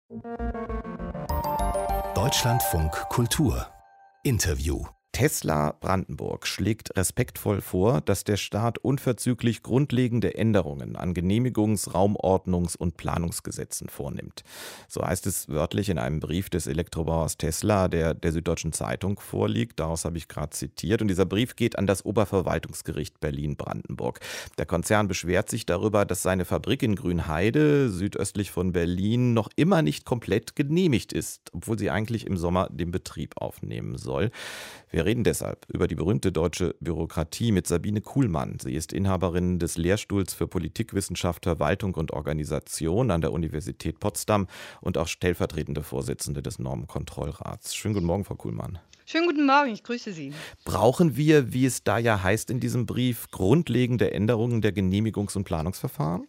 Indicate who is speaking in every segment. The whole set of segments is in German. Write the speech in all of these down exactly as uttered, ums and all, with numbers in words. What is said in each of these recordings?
Speaker 1: Deutschlandfunk Kultur Interview.
Speaker 2: Tesla Brandenburg schlägt respektvoll vor, dass der Staat unverzüglich grundlegende Änderungen an Genehmigungs-, Raumordnungs- und Planungsgesetzen vornimmt. So heißt es wörtlich in einem Brief des Elektrobauers Tesla, der der Süddeutschen Zeitung vorliegt. Daraus habe ich gerade zitiert. Und dieser Brief geht an das Oberverwaltungsgericht Berlin-Brandenburg. Der Konzern beschwert sich darüber, dass seine Fabrik in Grünheide, südöstlich von Berlin, noch immer nicht komplett genehmigt ist, obwohl sie eigentlich im Sommer den Betrieb aufnehmen soll. Wir reden deshalb über die berühmte deutsche Bürokratie mit Sabine Kuhlmann. Sie ist Inhaberin des Lehrstuhls für Politikwissenschaft, Verwaltung und Organisation an der Universität Potsdam und auch stellvertretende Vorsitzende des Normenkontrollrats. Schönen guten Morgen, Frau Kuhlmann.
Speaker 3: Schönen guten Morgen, ich grüße Sie.
Speaker 2: Brauchen wir, wie es da ja heißt in diesem Brief, grundlegende Änderungen der Genehmigungs- und Planungsverfahren?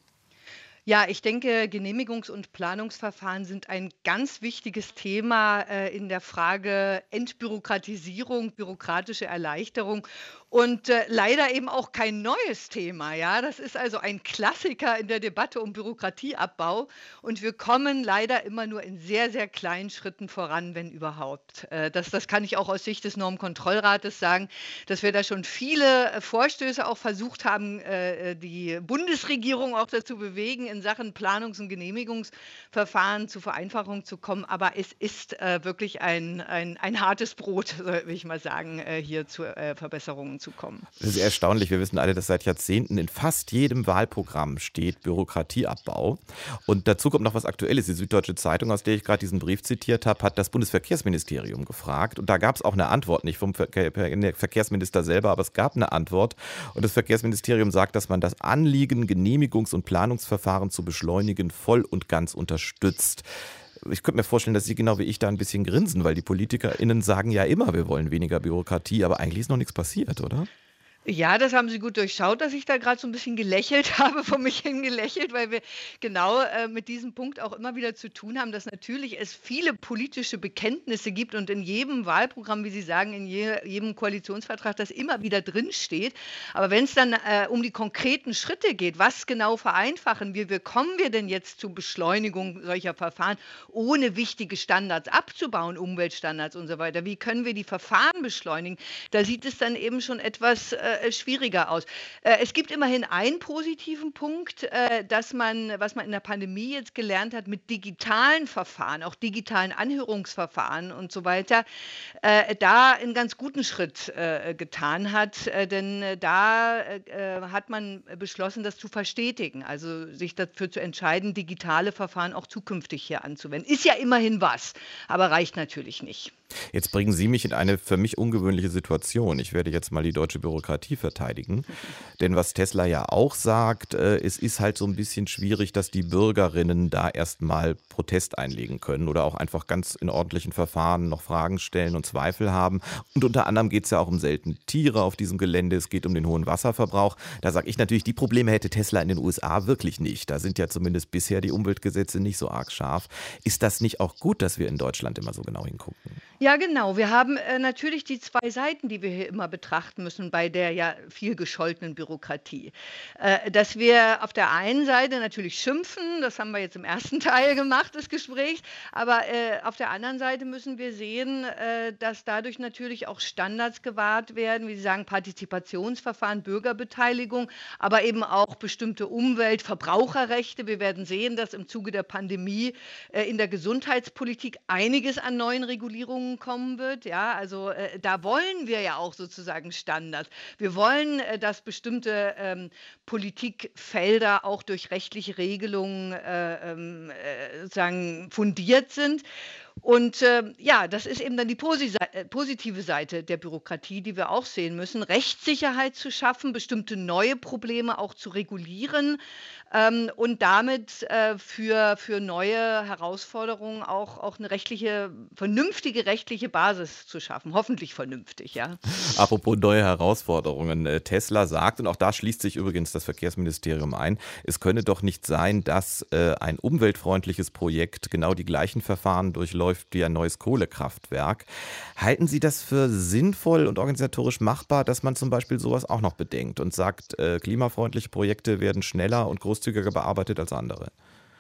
Speaker 3: Ja, ich denke, Genehmigungs- und Planungsverfahren sind ein ganz wichtiges Thema äh, in der Frage Entbürokratisierung, bürokratische Erleichterung und äh, leider eben auch kein neues Thema. Ja, das ist also ein Klassiker in der Debatte um Bürokratieabbau und wir kommen leider immer nur in sehr, sehr kleinen Schritten voran, wenn überhaupt. Äh, das, das kann ich auch aus Sicht des Normenkontrollrates sagen, dass wir da schon viele äh, Vorstöße auch versucht haben, äh, die Bundesregierung auch dazu bewegen, in Sachen Planungs- und Genehmigungsverfahren zu Vereinfachung zu kommen. Aber es ist äh, wirklich ein, ein, ein hartes Brot, will ich mal sagen, äh, hier zu äh, Verbesserungen zu kommen.
Speaker 2: Das ist erstaunlich. Wir wissen alle, dass seit Jahrzehnten in fast jedem Wahlprogramm steht Bürokratieabbau. Und dazu kommt noch was Aktuelles. Die Süddeutsche Zeitung, aus der ich gerade diesen Brief zitiert habe, hat das Bundesverkehrsministerium gefragt. Und da gab es auch eine Antwort, nicht vom Verkehr, Verkehrsminister selber, aber es gab eine Antwort. Und das Verkehrsministerium sagt, dass man das Anliegen, Genehmigungs- und Planungsverfahren zu beschleunigen, voll und ganz unterstützt. Ich könnte mir vorstellen, dass Sie genau wie ich da ein bisschen grinsen, weil die PolitikerInnen sagen ja immer, wir wollen weniger Bürokratie, aber eigentlich ist noch nichts passiert, oder?
Speaker 3: Ja, das haben Sie gut durchschaut, dass ich da gerade so ein bisschen gelächelt habe, vor mich hin gelächelt, weil wir genau, äh, mit diesem Punkt auch immer wieder zu tun haben, dass natürlich es viele politische Bekenntnisse gibt und in jedem Wahlprogramm, wie Sie sagen, in je jedem Koalitionsvertrag das immer wieder drinsteht. Aber wenn es dann, äh, um die konkreten Schritte geht, was genau vereinfachen wir, wie kommen wir denn jetzt zur Beschleunigung solcher Verfahren, ohne wichtige Standards abzubauen, Umweltstandards und so weiter? Wie können wir die Verfahren beschleunigen? Da sieht es dann eben schon etwas, äh, schwieriger aus. Äh, es gibt immerhin einen positiven Punkt, äh, dass man, was man in der Pandemie jetzt gelernt hat, mit digitalen Verfahren, auch digitalen Anhörungsverfahren und so weiter, äh, da einen ganz guten Schritt äh, getan hat. Äh, denn äh, da äh, hat man beschlossen, das zu verstetigen, also sich dafür zu entscheiden, digitale Verfahren auch zukünftig hier anzuwenden. Ist ja immerhin was, aber reicht natürlich nicht.
Speaker 2: Jetzt bringen Sie mich in eine für mich ungewöhnliche Situation. Ich werde jetzt mal die deutsche Bürokratie verteidigen. Denn was Tesla ja auch sagt, äh, es ist halt so ein bisschen schwierig, dass die Bürgerinnen da erstmal Protest einlegen können oder auch einfach ganz in ordentlichen Verfahren noch Fragen stellen und Zweifel haben. Und unter anderem geht es ja auch um seltene Tiere auf diesem Gelände. Es geht um den hohen Wasserverbrauch. Da sage ich natürlich, die Probleme hätte Tesla in den U S A wirklich nicht. Da sind ja zumindest bisher die Umweltgesetze nicht so arg scharf. Ist das nicht auch gut, dass wir in Deutschland immer so genau hingucken?
Speaker 3: Ja, genau. Wir haben äh, natürlich die zwei Seiten, die wir hier immer betrachten müssen bei der ja viel gescholtenen Bürokratie. Äh, dass wir auf der einen Seite natürlich schimpfen, das haben wir jetzt im ersten Teil gemacht des Gesprächs, aber äh, auf der anderen Seite müssen wir sehen, äh, dass dadurch natürlich auch Standards gewahrt werden, wie Sie sagen, Partizipationsverfahren, Bürgerbeteiligung, aber eben auch bestimmte Umwelt-, Verbraucherrechte. Wir werden sehen, dass im Zuge der Pandemie äh, in der Gesundheitspolitik einiges an neuen Regulierungen kommen wird. Ja, also äh, da wollen wir ja auch sozusagen Standards. Wir wollen, äh, dass bestimmte ähm, Politikfelder auch durch rechtliche Regelungen äh, ähm, äh, sozusagen fundiert sind. Und äh, ja, das ist eben dann die posi äh, positive Seite der Bürokratie, die wir auch sehen müssen, Rechtssicherheit zu schaffen, bestimmte neue Probleme auch zu regulieren ähm, und damit äh, für, für neue Herausforderungen auch, auch eine rechtliche, vernünftige rechtliche Basis zu schaffen. Hoffentlich vernünftig, ja.
Speaker 2: Apropos neue Herausforderungen. äh, Tesla sagt, und auch da schließt sich übrigens das Verkehrsministerium ein, es könne doch nicht sein, dass äh, ein umweltfreundliches Projekt genau die gleichen Verfahren durchläuft wie ein neues Kohlekraftwerk. Halten Sie das für sinnvoll und organisatorisch machbar, dass man zum Beispiel sowas auch noch bedenkt und sagt, äh, klimafreundliche Projekte werden schneller und großzügiger bearbeitet als andere?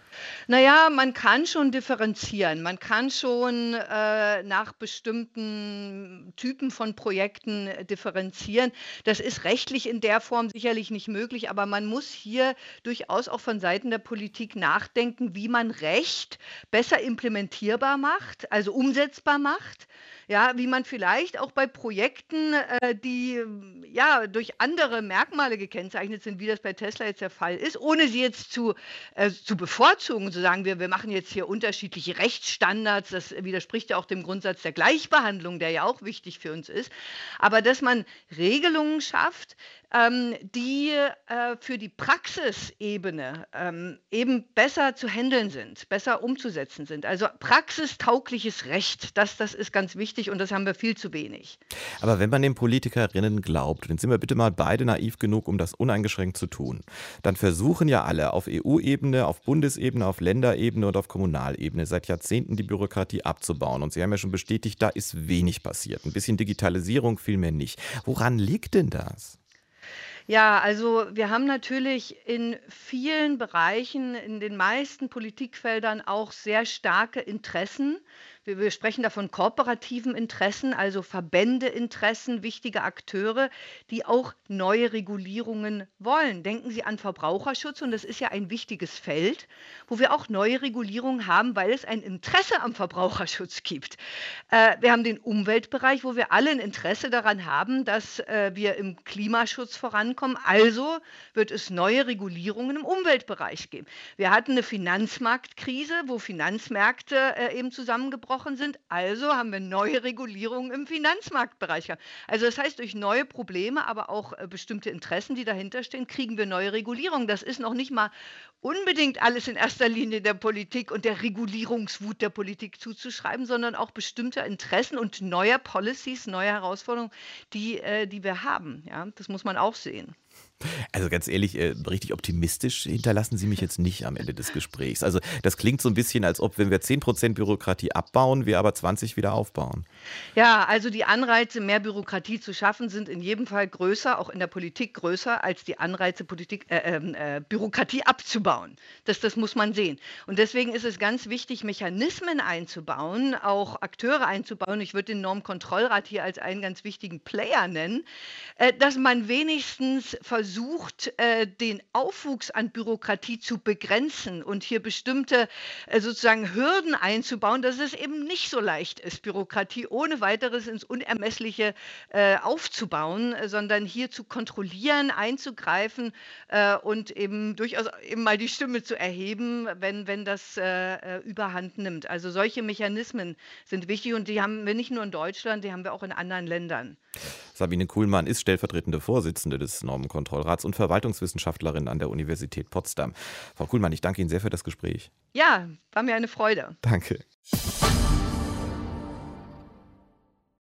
Speaker 3: Na ja, man kann schon differenzieren. Man kann schon, äh, nach bestimmten Typen von Projekten äh, differenzieren. Das ist rechtlich in der Form sicherlich nicht möglich, aber man muss hier durchaus auch von Seiten der Politik nachdenken, wie man Recht besser implementierbar macht, also umsetzbar macht. Ja, wie man vielleicht auch bei Projekten, äh, die, ähm, ja, durch andere Merkmale gekennzeichnet sind, wie das bei Tesla jetzt der Fall ist, ohne sie jetzt zu äh, zu bevorzugen, zu sagen, wir wir machen jetzt hier unterschiedliche Rechtsstandards. Das widerspricht ja auch dem Grundsatz der Gleichbehandlung, der ja auch wichtig für uns ist. Aber dass man Regelungen schafft, ähm, die äh, für die Praxisebene ähm, eben besser zu handeln sind, besser umzusetzen sind. Also praxistaugliches Recht, das, das ist ganz wichtig und das haben wir viel zu wenig.
Speaker 2: Aber wenn man den Politikerinnen glaubt, dann sind wir bitte mal beide naiv genug, um das uneingeschränkt zu tun, dann versuchen ja alle auf E U-Ebene, auf Bundesebene, auf Länderebene und auf Kommunalebene seit Jahrzehnten die Bürokratie abzubauen. Und Sie haben ja schon bestätigt, da ist wenig passiert. Ein bisschen Digitalisierung vielmehr nicht. Woran liegt denn das?
Speaker 3: Ja, also wir haben natürlich in vielen Bereichen, in den meisten Politikfeldern auch sehr starke Interessen. Wir, wir sprechen da von kooperativen Interessen, also Verbändeinteressen, wichtige Akteure, die auch neue Regulierungen wollen. Denken Sie an Verbraucherschutz und das ist ja ein wichtiges Feld, wo wir auch neue Regulierungen haben, weil es ein Interesse am Verbraucherschutz gibt. Äh, wir haben den Umweltbereich, wo wir alle ein Interesse daran haben, dass äh, wir im Klimaschutz vorankommen. Also wird es neue Regulierungen im Umweltbereich geben. Wir hatten eine Finanzmarktkrise, wo Finanzmärkte äh, eben zusammengebrochen sind. Also haben wir neue Regulierungen im Finanzmarktbereich gehabt. Also das heißt, durch neue Probleme, aber auch äh, bestimmte Interessen, die dahinter stehen, kriegen wir neue Regulierungen. Das ist noch nicht mal unbedingt alles in erster Linie der Politik und der Regulierungswut der Politik zuzuschreiben, sondern auch bestimmte Interessen und neue Policies, neue Herausforderungen, die, äh, die wir haben. Ja, das muss man auch sehen.
Speaker 2: Also ganz ehrlich, äh, richtig optimistisch hinterlassen Sie mich jetzt nicht am Ende des Gesprächs. Also das klingt so ein bisschen, als ob, wenn wir zehn Prozent Bürokratie abbauen, wir aber zwanzig wieder aufbauen.
Speaker 3: Ja, also die Anreize, mehr Bürokratie zu schaffen, sind in jedem Fall größer, auch in der Politik größer, als die Anreize, Politik, äh, ähm, äh, Bürokratie abzubauen. Das, das muss man sehen. Und deswegen ist es ganz wichtig, Mechanismen einzubauen, auch Akteure einzubauen. Ich würde den Normkontrollrat hier als einen ganz wichtigen Player nennen, äh, dass man wenigstens versucht, äh, den Aufwuchs an Bürokratie zu begrenzen und hier bestimmte äh, sozusagen Hürden einzubauen, dass es eben nicht so leicht ist, Bürokratie ohne weiteres ins Unermessliche äh, aufzubauen, äh, sondern hier zu kontrollieren, einzugreifen äh, und eben durchaus eben mal die Stimme zu erheben, wenn, wenn das äh, äh, überhand nimmt. Also solche Mechanismen sind wichtig und die haben wir nicht nur in Deutschland, die haben wir auch in anderen Ländern.
Speaker 2: Sabine Kuhlmann ist stellvertretende Vorsitzende des Normenkontrollrats und Verwaltungswissenschaftlerin an der Universität Potsdam. Frau Kuhlmann, ich danke Ihnen sehr für das Gespräch.
Speaker 3: Ja, war mir eine Freude.
Speaker 2: Danke.